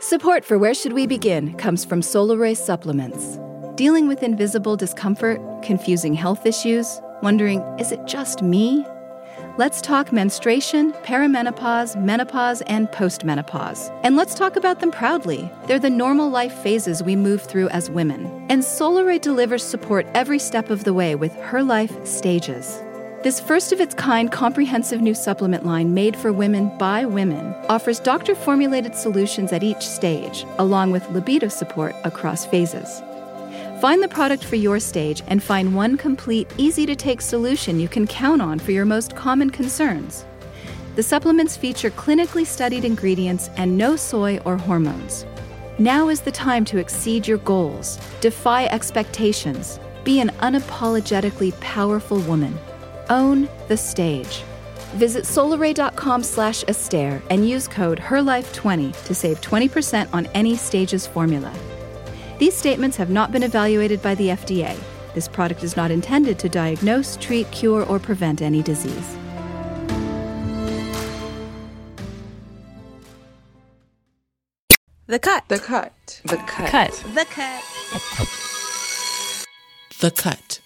Support for Where Should We Begin comes from Solaray Supplements. Dealing with invisible discomfort, confusing health issues, wondering, is it just me? Let's talk menstruation, perimenopause, menopause, and postmenopause. And let's talk about them proudly. They're the normal life phases we move through as women. And Solaray delivers support every step of the way with Her Life Stages. This first-of-its-kind comprehensive new supplement line made for women by women offers doctor-formulated solutions at each stage, along with libido support across phases. Find the product for your stage and find one complete, easy-to-take solution you can count on for your most common concerns. The supplements feature clinically studied ingredients and no soy or hormones. Now is the time to exceed your goals, defy expectations, be an unapologetically powerful woman. Own the stage. Visit solaray.com/Esther and use code HERLIFE20 to save 20% on any Stages formula. These statements have not been evaluated by the FDA. This product is not intended to diagnose, treat, cure, or prevent any disease. The cut. The cut. The cut. Cut. The cut. The cut.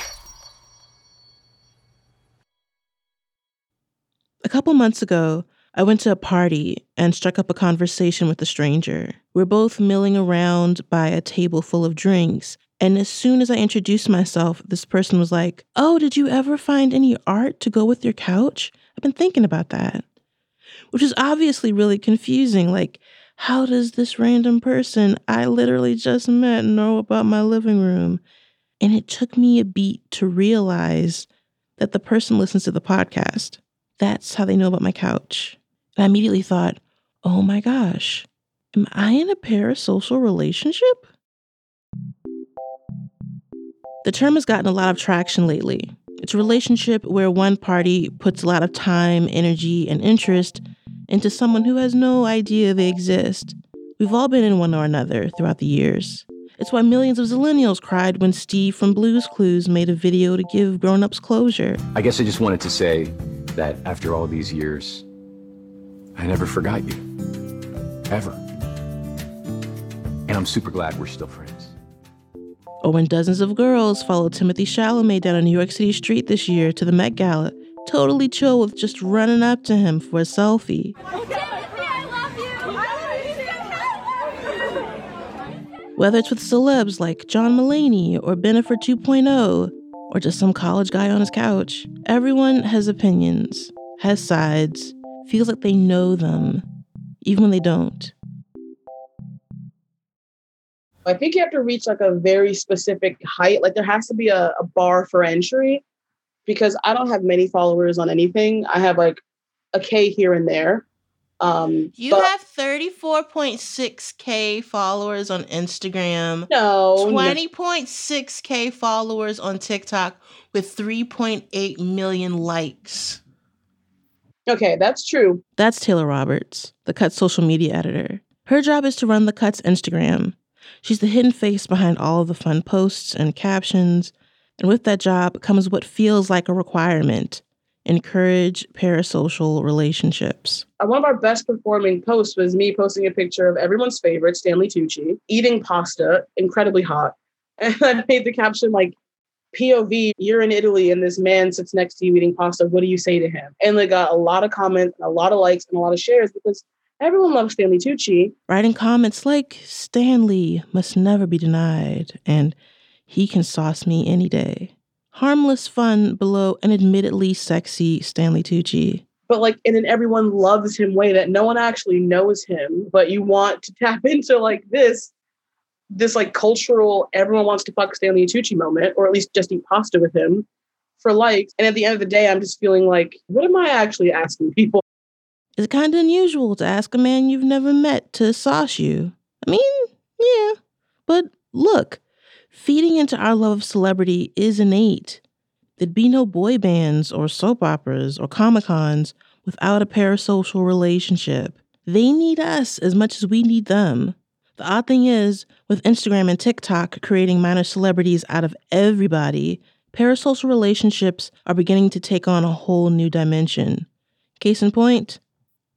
A couple months ago, I went to a party and struck up a conversation with a stranger. We're both milling around by a table full of drinks, and as soon as I introduced myself, this person was like, "Oh, did you ever find any art to go with your couch? I've been thinking about that." Which is obviously really confusing. Like, how does this random person I literally just met know about my living room? And it took me a beat to realize that the person listens to the podcast. That's how they know about my couch. And I immediately thought, oh my gosh, am I in a parasocial relationship? The term has gotten a lot of traction lately. It's a relationship where one party puts a lot of time, energy, and interest into someone who has no idea they exist. We've all been in one or another throughout the years. It's why millions of Zillennials cried when Steve from Blue's Clues made a video to give grown-ups closure. I guess I just wanted to say that after all these years, I never forgot you. Ever. And I'm super glad we're still friends. Or when dozens of girls followed Timothée Chalamet down a New York City street this year to the Met Gala, totally chill with just running up to him for a selfie. Whether it's with celebs like John Mulaney or Bennifer 2.0, or just some college guy on his couch, everyone has opinions, has sides, feels like they know them, even when they don't. I think you have to reach like a very specific height. Like there has to be a bar for entry, because I don't have many followers on anything. I have like a K here and there. You have 34.6K followers on Instagram. No. 20.6K followers on TikTok with 3.8 million likes. Okay, that's true. That's Taylor Roberts, The Cut's social media editor. Her job is to run The Cut's Instagram. She's the hidden face behind all of the fun posts and captions. And with that job comes what feels like a requirement: encourage parasocial relationships. One of our best performing posts was me posting a picture of everyone's favorite, Stanley Tucci, eating pasta, incredibly hot. And I made the caption like, POV, you're in Italy and this man sits next to you eating pasta. What do you say to him? And they got a lot of comments, a lot of likes, and a lot of shares because everyone loves Stanley Tucci. Writing comments like, Stanley must never be denied, and he can sauce me any day. Harmless fun below an admittedly sexy Stanley Tucci. But like in an everyone loves him way that no one actually knows him, but you want to tap into like this like cultural, everyone wants to fuck Stanley Tucci moment, or at least just eat pasta with him for likes. And at the end of the day, I'm just feeling like, what am I actually asking people? It's kind of unusual to ask a man you've never met to sauce you. I mean, yeah, but look, feeding into our love of celebrity is innate. There'd be no boy bands or soap operas or Comic-Cons without a parasocial relationship. They need us as much as we need them. The odd thing is, with Instagram and TikTok creating minor celebrities out of everybody, parasocial relationships are beginning to take on a whole new dimension. Case in point,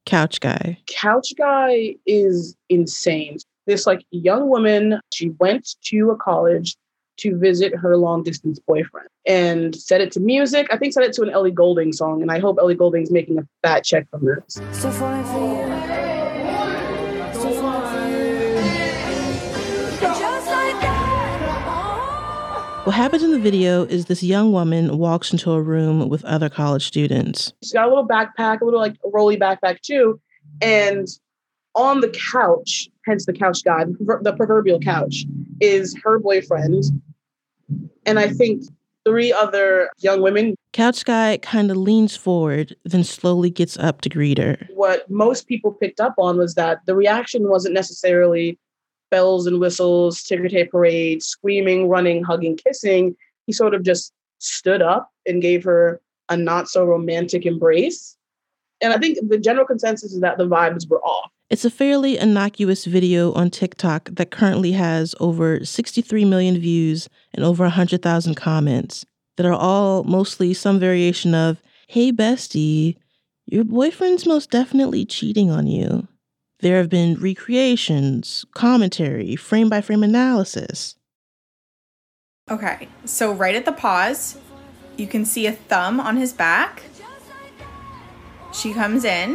Couch Guy. Couch Guy is insane. This like young woman, she went to a college to visit her long distance boyfriend and set it to music. I think set it to an Ellie Goulding song. And I hope Ellie Goulding's making a fat check from this. So falling for you. So falling for you. Just like that. What happens in the video is this young woman walks into a room with other college students. She's got a little backpack, a little like rolly backpack too. And on the couch, hence the couch guy, the proverbial couch, is her boyfriend. And I think 3 other young women. Couch Guy kind of leans forward, then slowly gets up to greet her. What most people picked up on was that the reaction wasn't necessarily bells and whistles, ticker tape parade, screaming, running, hugging, kissing. He sort of just stood up and gave her a not so romantic embrace. And I think the general consensus is that the vibes were off. It's a fairly innocuous video on TikTok that currently has over 63 million views and over 100,000 comments that are all mostly some variation of, "Hey bestie, your boyfriend's most definitely cheating on you." There have been recreations, commentary, frame-by-frame analysis. Okay, so right at the pause, you can see a thumb on his back. She comes in.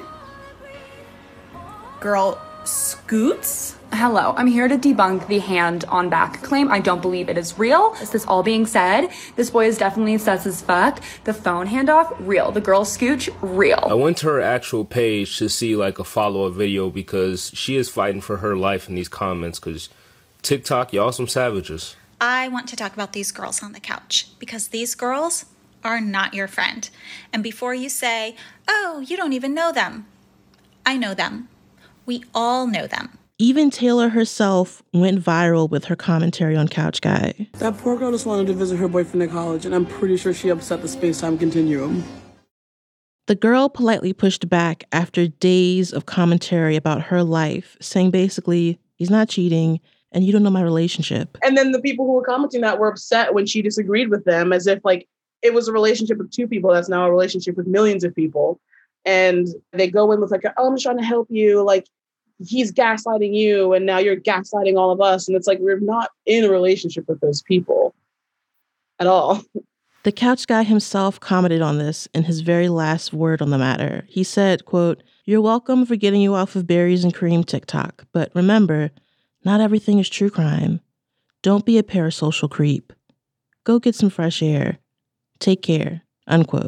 Girl scoots. Hello, I'm here to debunk the hand on back claim. I don't believe it is real. Is this all being said? This boy is definitely sus as fuck. The phone handoff, real. The girl scooch, real. I went to her actual page to see like a follow-up video because she is fighting for her life in these comments because TikTok, y'all some savages. I want to talk about these girls on the couch because these girls are not your friend. And before you say, "Oh, you don't even know them," I know them. We all know them. Even Taylor herself went viral with her commentary on Couch Guy. That poor girl just wanted to visit her boyfriend at college, and I'm pretty sure she upset the space-time continuum. The girl politely pushed back after days of commentary about her life, saying basically, he's not cheating, and you don't know my relationship. And then the people who were commenting that were upset when she disagreed with them, as if like it was a relationship with 2 people that's now a relationship with millions of people. And they go in with like, "Oh, I'm just trying to help you. Like, he's gaslighting you, and now you're gaslighting all of us." And it's like, we're not in a relationship with those people at all. The Couch Guy himself commented on this in his very last word on the matter. He said, quote, "You're welcome for getting you off of berries and cream TikTok. But remember, not everything is true crime. Don't be a parasocial creep. Go get some fresh air. Take care," unquote.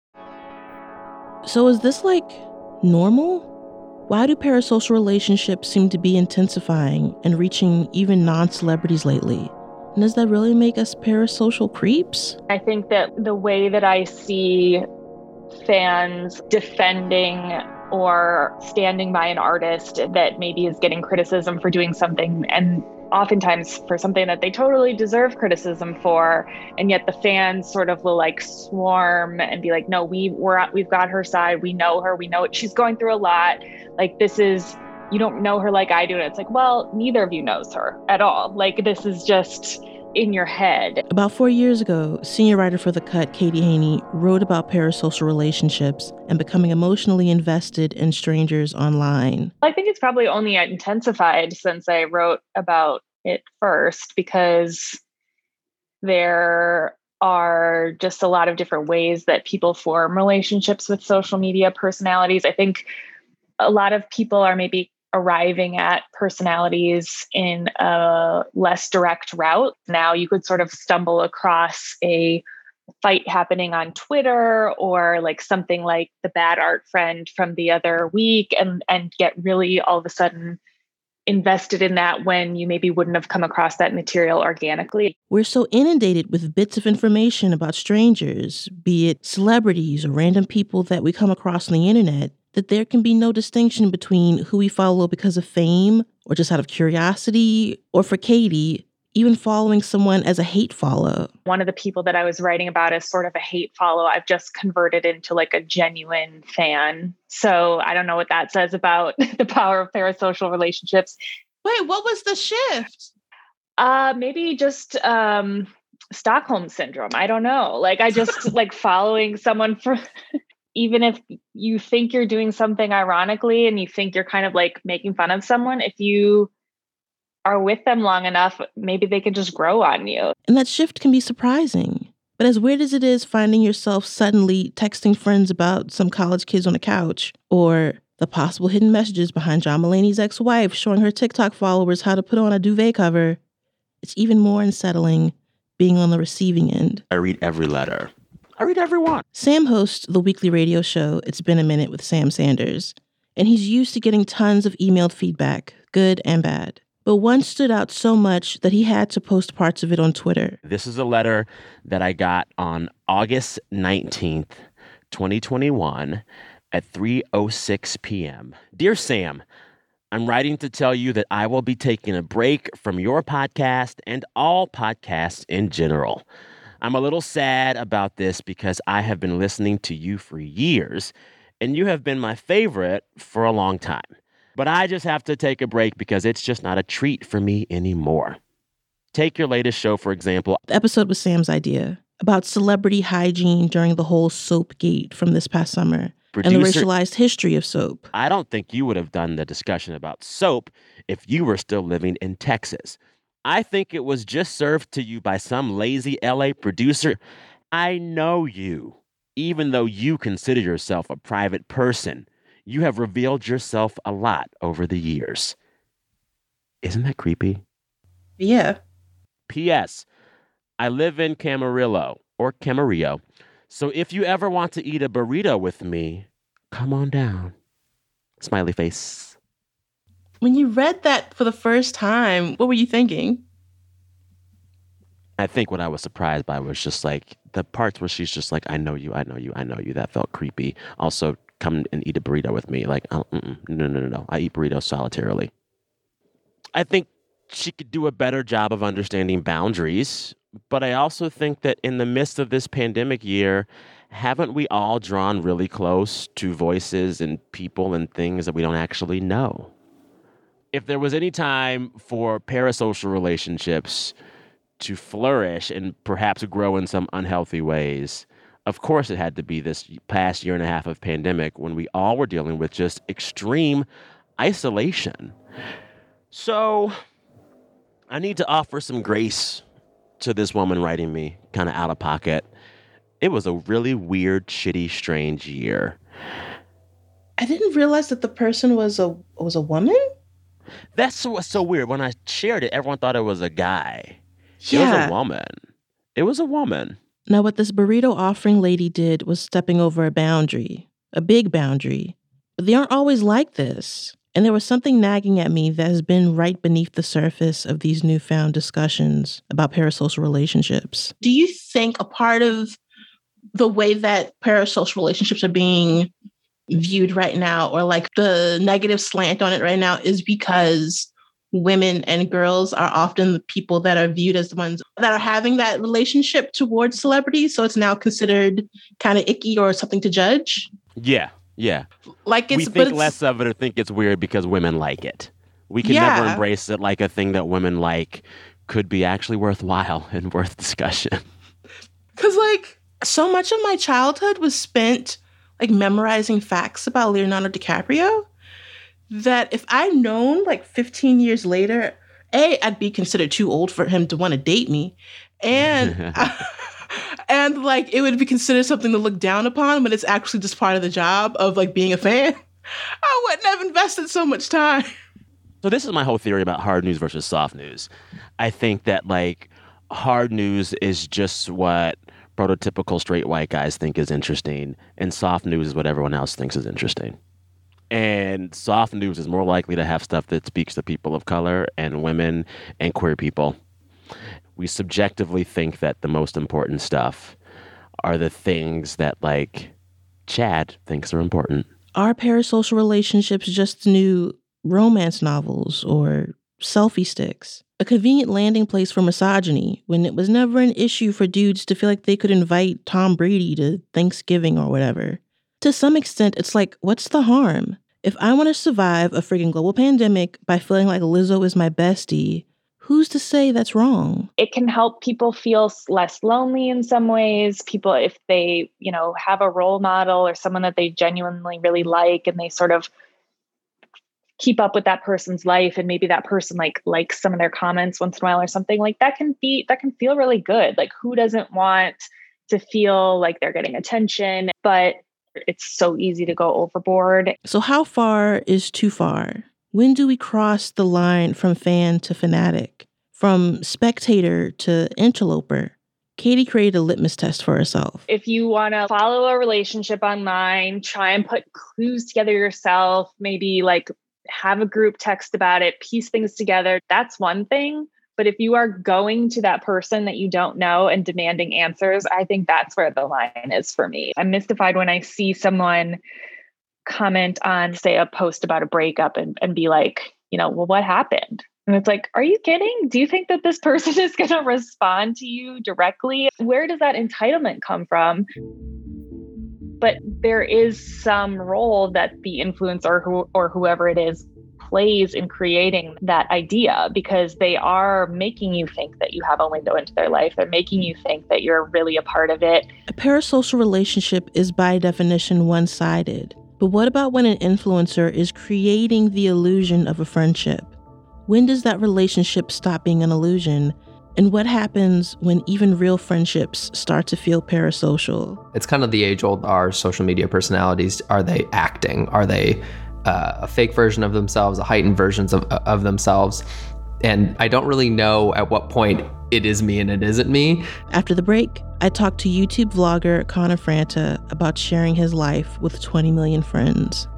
So is this like normal? Why do parasocial relationships seem to be intensifying and reaching even non-celebrities lately? And does that really make us parasocial creeps? I think that the way that I see fans defending or standing by an artist that maybe is getting criticism for doing something, and oftentimes for something that they totally deserve criticism for, and yet the fans sort of will like swarm and be like, "No, we've got her side. We know her. We know it. She's going through a lot. Like, this is, you don't know her like I do." And it's like, well, neither of you knows her at all. Like, this is just in your head. About 4 years ago, senior writer for The Cut, Katie Haney, wrote about parasocial relationships and becoming emotionally invested in strangers online. I think it's probably only intensified since I wrote about it first, because there are just a lot of different ways that people form relationships with social media personalities. I think a lot of people are maybe arriving at personalities in a less direct route. Now you could sort of stumble across a fight happening on Twitter or like something like the bad art friend from the other week and get really all of a sudden invested in that when you maybe wouldn't have come across that material organically. We're so inundated with bits of information about strangers, be it celebrities or random people that we come across on the internet, that there can be no distinction between who we follow because of fame or just out of curiosity, or for Katie, even following someone as a hate follow. One of the people that I was writing about as sort of a hate follow, I've just converted into like a genuine fan. So I don't know what that says about the power of parasocial relationships. Wait, what was the shift? Maybe just Stockholm syndrome. I don't know. Like, I just like following someone for... even if you think you're doing something ironically and you think you're kind of like making fun of someone, if you are with them long enough, maybe they can just grow on you. And that shift can be surprising. But as weird as it is finding yourself suddenly texting friends about some college kids on a couch, or the possible hidden messages behind John Mulaney's ex-wife showing her TikTok followers how to put on a duvet cover, it's even more unsettling being on the receiving end. I read every letter. I read every one. Sam hosts the weekly radio show It's Been a Minute with Sam Sanders, and he's used to getting tons of emailed feedback, good and bad. But one stood out so much that he had to post parts of it on Twitter. This is a letter that I got on August 19th, 2021 at 3:06 p.m. Dear Sam, I'm writing to tell you that I will be taking a break from your podcast and all podcasts in general. I'm a little sad about this because I have been listening to you for years, and you have been my favorite for a long time. But I just have to take a break because it's just not a treat for me anymore. Take your latest show, for example. The episode was Sam's idea about celebrity hygiene during the whole Soapgate from this past summer and the racialized history of soap. I don't think you would have done the discussion about soap if you were still living in Texas. I think it was just served to you by some lazy LA producer. I know you. Even though you consider yourself a private person, you have revealed yourself a lot over the years. Isn't that creepy? Yeah. P.S. I live in Camarillo, or Camarillo, so if you ever want to eat a burrito with me, come on down. Smiley face. When you read that for the first time, what were you thinking? I think what I was surprised by was just like the parts where she's just like, I know you, I know you, I know you. That felt creepy. Also, come and eat a burrito with me. Like, no. I eat burritos solitarily. I think she could do a better job of understanding boundaries. But I also think that in the midst of this pandemic year, haven't we all drawn really close to voices and people and things that we don't actually know? If there was any time for parasocial relationships to flourish and perhaps grow in some unhealthy ways, of course it had to be this past year and a half of pandemic when we all were dealing with just extreme isolation. So I need to offer some grace to this woman writing me kind of out of pocket. It was a really weird, shitty, strange year. I didn't realize that the person was a woman. That's what's so weird. When I shared it, everyone thought it was a guy. Yeah. It was a woman. It was a woman. Now, what this burrito offering lady did was stepping over a boundary, a big boundary. But they aren't always like this. And there was something nagging at me that has been right beneath the surface of these newfound discussions about parasocial relationships. Do you think a part of the way that parasocial relationships are being viewed right now, or like the negative slant on it right now, is because women and girls are often the people that are viewed as the ones that are having that relationship towards celebrities? So it's now considered kind of icky or something to judge? Yeah. Like we think less of it or think it's weird because women like it. We can never embrace it like a thing that women like could be actually worthwhile and worth discussion. Because like so much of my childhood was spent like memorizing facts about Leonardo DiCaprio that if I'd known like 15 years later, I'd be considered too old for him to want to date me. And and like it would be considered something to look down upon, but it's actually just part of the job of like being a fan. I wouldn't have invested so much time. So this is my whole theory about hard news versus soft news. I think that like hard news is just what prototypical straight white guys think is interesting, and soft news is what everyone else thinks is interesting. And soft news is more likely to have stuff that speaks to people of color and women and queer people. We subjectively think that the most important stuff are the things that, like, Chad thinks are important. Are parasocial relationships just new romance novels or selfie sticks? A convenient landing place for misogyny when it was never an issue for dudes to feel like they could invite Tom Brady to Thanksgiving or whatever. To some extent, it's like, what's the harm? If I want to survive a friggin' global pandemic by feeling like Lizzo is my bestie, who's to say that's wrong? It can help people feel less lonely in some ways. People, if they, have a role model or someone that they genuinely really like, and they sort of keep up with that person's life, and maybe that person likes some of their comments once in a while or something, like that can feel really good. Like, who doesn't want to feel like they're getting attention? But it's so easy to go overboard. So how far is too far? When do we cross the line from fan to fanatic, from spectator to interloper? Katie created a litmus test for herself. If you want to follow a relationship online, try and put clues together yourself, maybe have a group text about it, piece things together. That's one thing. But if you are going to that person that you don't know and demanding answers, I think that's where the line is for me. I'm mystified when I see someone comment on, say, a post about a breakup and be like, well, what happened? And it's like, are you kidding? Do you think that this person is going to respond to you directly? Where does that entitlement come from? But there is some role that the influencer or whoever it is plays in creating that idea, because they are making you think that you have a window into their life. They're making you think that you're really a part of it. A parasocial relationship is by definition one-sided. But what about when an influencer is creating the illusion of a friendship? When does that relationship stop being an illusion? And what happens when even real friendships start to feel parasocial? It's kind of the age-old, are social media personalities, are they acting? Are they a fake version of themselves, a heightened versions of themselves? And I don't really know at what point it is me and it isn't me. After the break, I talked to YouTube vlogger Connor Franta about sharing his life with 20 million friends.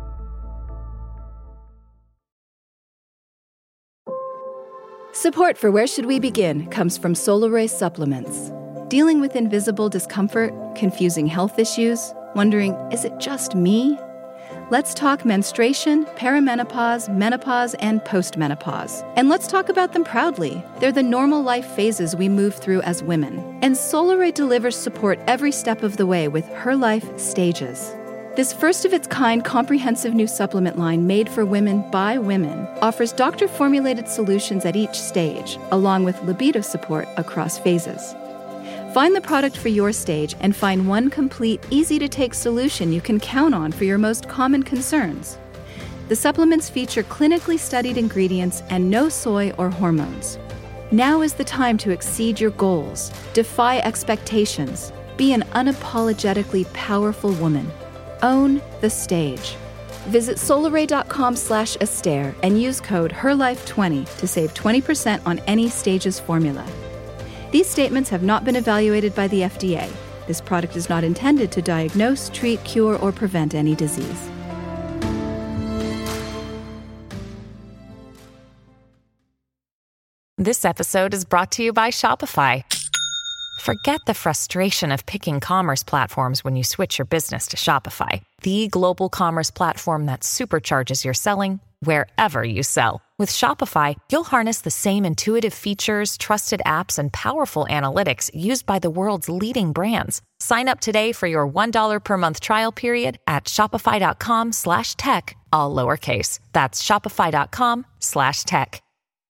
Support for Where Should We Begin comes from Solaray Supplements. Dealing with invisible discomfort, confusing health issues, wondering, is it just me? Let's talk menstruation, perimenopause, menopause, and postmenopause. And let's talk about them proudly. They're the normal life phases we move through as women. And Solaray delivers support every step of the way with Her Life Stages. This first-of-its-kind comprehensive new supplement line made for women by women offers doctor-formulated solutions at each stage, along with libido support across phases. Find the product for your stage and find one complete, easy-to-take solution you can count on for your most common concerns. The supplements feature clinically studied ingredients and no soy or hormones. Now is the time to exceed your goals, defy expectations, be an unapologetically powerful woman. Own the stage. Visit solaray.com/Astaire and use code HERLIFE20 to save 20% on any Stages formula. These statements have not been evaluated by the FDA. This product is not intended to diagnose, treat, cure, or prevent any disease. This episode is brought to you by Shopify. Forget the frustration of picking commerce platforms when you switch your business to Shopify, the global commerce platform that supercharges your selling wherever you sell. With Shopify, you'll harness the same intuitive features, trusted apps, and powerful analytics used by the world's leading brands. Sign up today for your $1 per month trial period at shopify.com/tech, all lowercase. That's shopify.com/tech.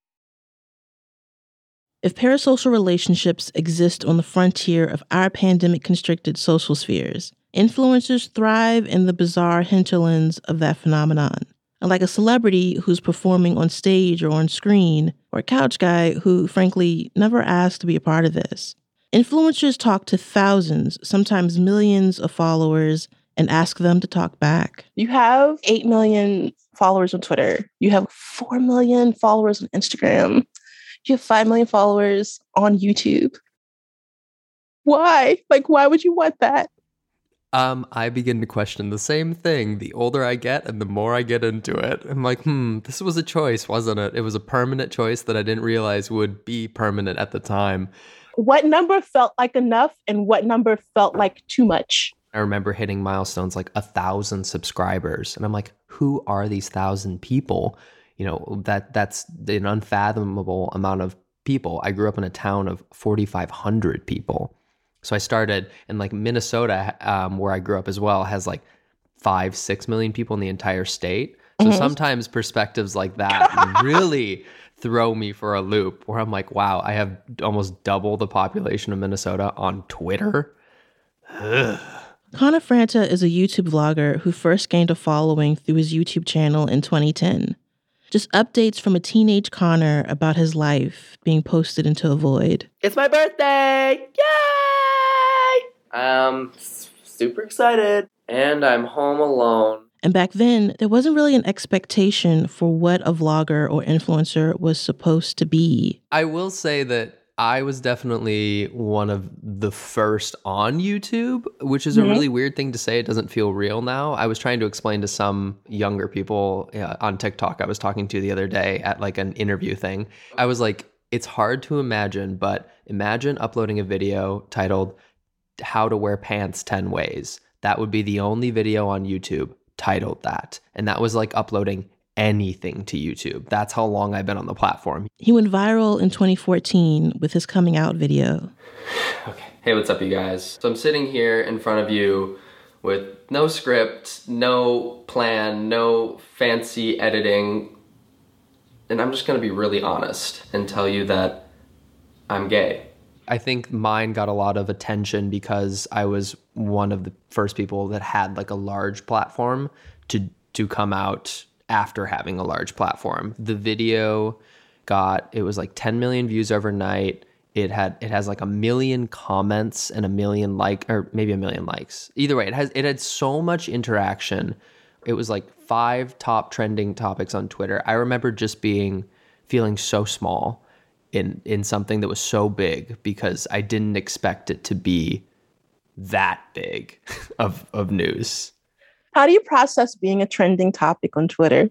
If parasocial relationships exist on the frontier of our pandemic-constricted social spheres, influencers thrive in the bizarre hinterlands of that phenomenon. Unlike a celebrity who's performing on stage or on screen, or a couch guy who, frankly, never asked to be a part of this. Influencers talk to thousands, sometimes millions of followers and ask them to talk back. You have 8 million followers on Twitter. You have 4 million followers on Instagram. You have 5 million followers on YouTube. Why? Why would you want that? I begin to question the same thing the older I get and the more I get into it. I'm like, this was a choice, wasn't it? It was a permanent choice that I didn't realize would be permanent at the time. What number felt like enough and what number felt like too much? I remember hitting milestones like 1,000 subscribers. And I'm like, who are these 1,000 people? That's an unfathomable amount of people. I grew up in a town of 4,500 people. So I started in Minnesota, where I grew up as well, has 5-6 million people in the entire state. So sometimes perspectives like that really throw me for a loop where I'm like, wow, I have almost double the population of Minnesota on Twitter. Ugh. Connor Franta is a YouTube vlogger who first gained a following through his YouTube channel in 2010. Just updates from a teenage Connor about his life being posted into a void. It's my birthday! Yay! I'm super excited. And I'm home alone. And back then, there wasn't really an expectation for what a vlogger or influencer was supposed to be. I will say that I was definitely one of the first on YouTube, which is a really weird thing to say. It doesn't feel real now. I was trying to explain to some younger people on TikTok I was talking to the other day at like an interview thing. I was like, it's hard to imagine, but imagine uploading a video titled How to Wear Pants 10 Ways. That would be the only video on YouTube titled that. And that was like uploading anything to YouTube. That's how long I've been on the platform. He went viral in 2014 with his coming out video. Okay. Hey, what's up, you guys? So I'm sitting here in front of you with no script, no plan, no fancy editing. And I'm just going to be really honest and tell you that I'm gay. I think mine got a lot of attention because I was one of the first people that had like a large platform to come out after having a large platform. The video it was like 10 million views overnight. It has like 1 million comments and 1 million or maybe 1 million likes. Either way, it had so much interaction. It was like 5 top trending topics on Twitter. I remember just feeling so small in something that was so big because I didn't expect it to be that big of news. How do you process being a trending topic on Twitter?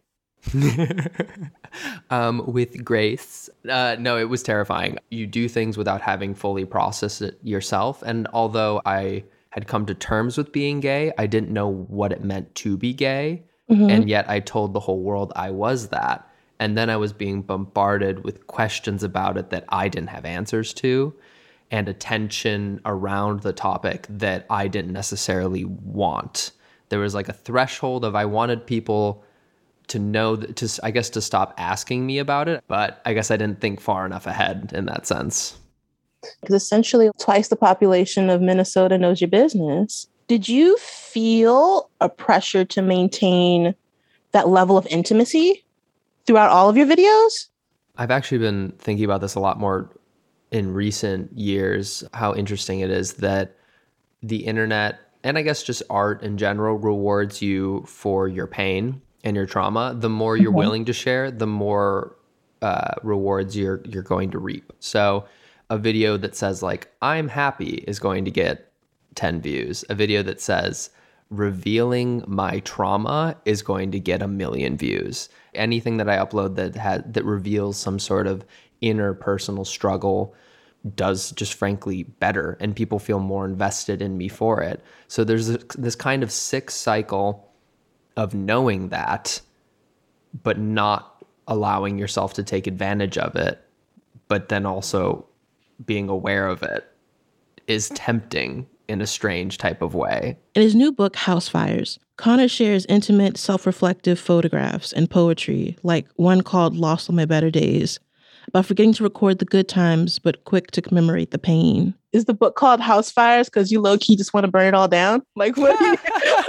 With grace. No, it was terrifying. You do things without having fully processed it yourself. And although I had come to terms with being gay, I didn't know what it meant to be gay. And yet I told the whole world I was that. And then I was being bombarded with questions about it that I didn't have answers to, and attention around the topic that I didn't necessarily want. There was like a threshold of I wanted people to know, to stop asking me about it, but I guess I didn't think far enough ahead in that sense. Because essentially twice the population of Minnesota knows your business. Did you feel a pressure to maintain that level of intimacy throughout all of your videos? I've actually been thinking about this a lot more in recent years, how interesting it is that the internet, and I guess just art in general, rewards you for your pain and your trauma. The more you're willing to share, the more rewards you're going to reap. So a video that says like, I'm happy is going to get 10 views. A video that says, revealing my trauma is going to get 1 million views. Anything that I upload that reveals some sort of inner personal struggle does just frankly better, and people feel more invested in me for it. So there's this kind of sick cycle of knowing that, but not allowing yourself to take advantage of it, but then also being aware of it is tempting in a strange type of way. In his new book, House Fires, Connor shares intimate, self-reflective photographs and poetry, like one called Lost on My Better Days, about forgetting to record the good times, but quick to commemorate the pain. Is the book called House Fires because you low-key just want to burn it all down? Like, what?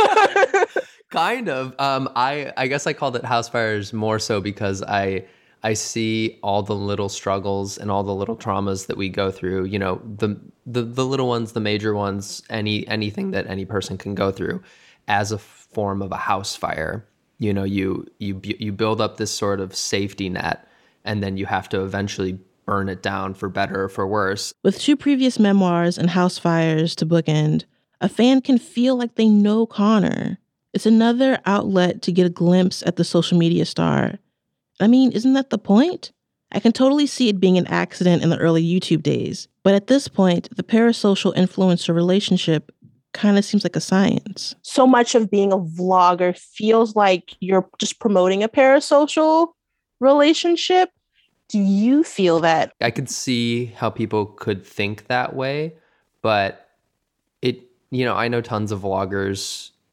Kind of. I guess I called it House Fires more so because I see all the little struggles and all the little traumas that we go through, you know, the little ones, the major ones, anything that any person can go through as a form of a house fire. You know, you build up this sort of safety net, and then you have to eventually burn it down for better or for worse. With 2 previous memoirs and House Fires to bookend, a fan can feel like they know Connor. It's another outlet to get a glimpse at the social media star. I mean, isn't that the point? I can totally see it being an accident in the early YouTube days, but at this point, the parasocial influencer relationship kind of seems like a science. So much of being a vlogger feels like you're just promoting a parasocial relationship. Do you feel that? I could see how people could think that way, but I know tons of vloggers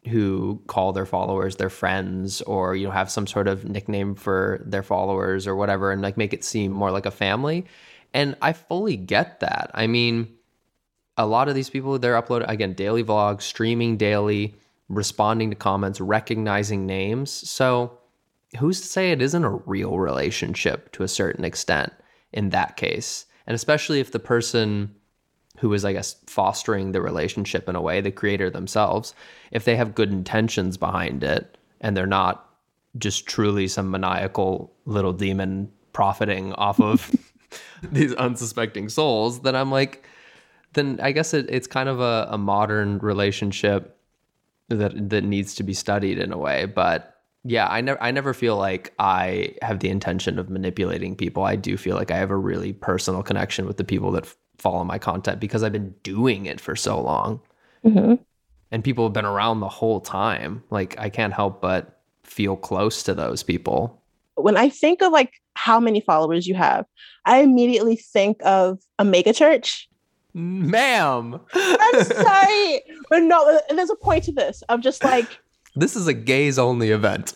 who call their followers their friends, or, you know, have some sort of nickname for their followers or whatever, and like make it seem more like a family. And I fully get that. I mean, a lot of these people, they're uploading, again, daily vlogs, streaming daily, responding to comments, recognizing names. So who's to say it isn't a real relationship to a certain extent in that case? And especially if the person who is, I guess, fostering the relationship in a way, the creator themselves, if they have good intentions behind it and they're not just truly some maniacal little demon profiting off of these unsuspecting souls, then I'm like, then I guess it's kind of a modern relationship that needs to be studied in a way. But yeah, I never feel like I have the intention of manipulating people. I do feel like I have a really personal connection with the people that follow my content because I've been doing it for so long. Mm-hmm. And people have been around the whole time. Like, I can't help but feel close to those people. When I think of like how many followers you have, I immediately think of a mega church. Ma'am. I'm sorry. But no, there's a point to this. I'm just like, this is a gays only event.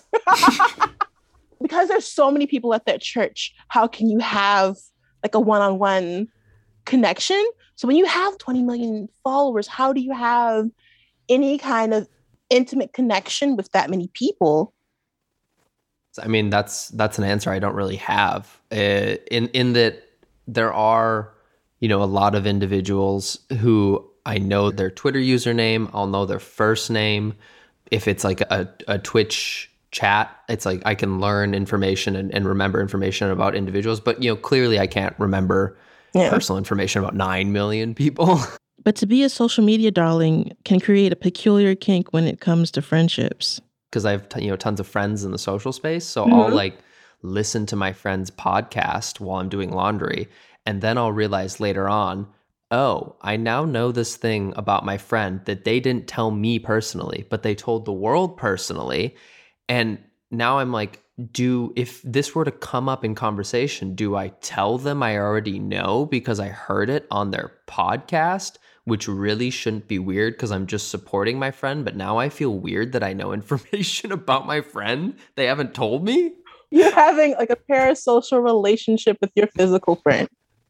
Because there's so many people at that church, how can you have like a one-on-one connection? So when you have 20 million followers, how do you have any kind of intimate connection with that many people? I mean, that's an answer I don't really have. In that there are, you know, a lot of individuals who I know their Twitter username, I'll know their first name. If it's like a Twitch chat, it's like I can learn information and remember information about individuals. But, you know, clearly I can't remember personal information about 9 million people. But to be a social media darling can create a peculiar kink when it comes to friendships. Because I have tons of friends in the social space. So I'll like listen to my friend's podcast while I'm doing laundry. And then I'll realize later on, oh, I now know this thing about my friend that they didn't tell me personally, but they told the world personally. And now I'm like, if this were to come up in conversation, do I tell them I already know because I heard it on their podcast, which really shouldn't be weird because I'm just supporting my friend. But now I feel weird that I know information about my friend they haven't told me. You're having like a parasocial relationship with your physical friend.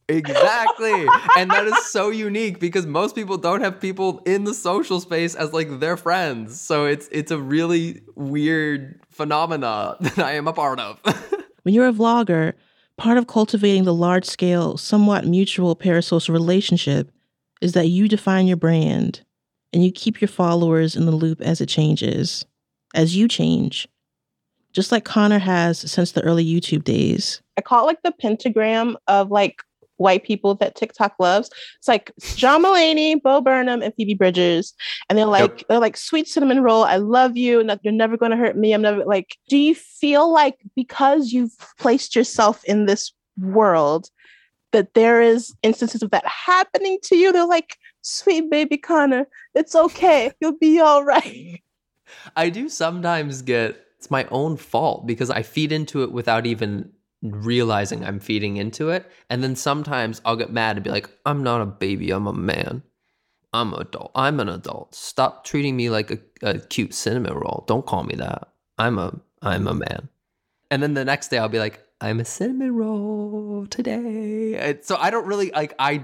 Exactly. And that is so unique because most people don't have people in the social space as like their friends. So it's a really weird phenomena that I am a part of. When you're a vlogger, part of cultivating the large-scale, somewhat mutual parasocial relationship is that you define your brand and you keep your followers in the loop as it changes, as you change. Just like Connor has since the early YouTube days. I call it like the pentagram of like white people that TikTok loves. It's like John Mulaney, Bo Burnham, and Phoebe Bridgers. And they're like, sweet cinnamon roll, I love you. You're never going to hurt me. I'm never like, do you feel like because you've placed yourself in this world that there is instances of that happening to you? They're like, sweet baby Connor, it's okay. You'll be all right. I do sometimes get, it's my own fault because I feed into it without even realizing I'm feeding into it. And then sometimes I'll get mad and be like, I'm not a baby, I'm a man. I'm an adult. Stop treating me like a cute cinnamon roll. Don't call me that. I'm a man. And then the next day I'll be like, I'm a cinnamon roll today. So I don't really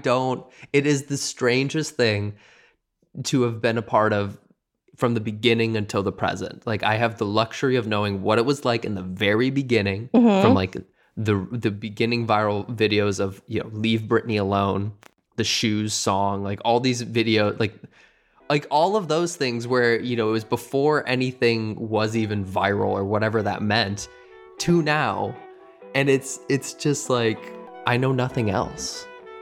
it is the strangest thing to have been a part of from the beginning until the present. Like I have the luxury of knowing what it was like in the very beginning from like the beginning viral videos of, you know, Leave Britney Alone, the Shoes song, like all these videos, like all of those things where, you know, it was before anything was even viral or whatever that meant to now. And it's just like, I know nothing else.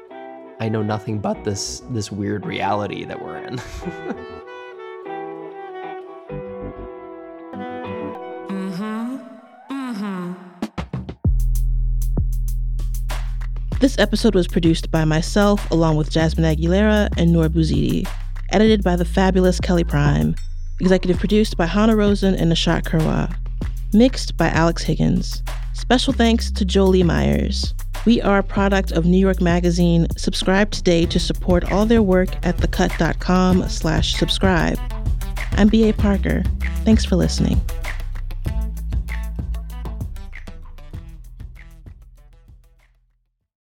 I know nothing but this weird reality that we're in. This episode was produced by myself, along with Jasmine Aguilera and Noor Bouzidi. Edited by the fabulous Kelly Prime. Executive produced by Hannah Rosen and Nishat Kurwa. Mixed by Alex Higgins. Special thanks to Jolie Myers. We are a product of New York Magazine. Subscribe today to support all their work at thecut.com/subscribe. I'm B.A. Parker. Thanks for listening.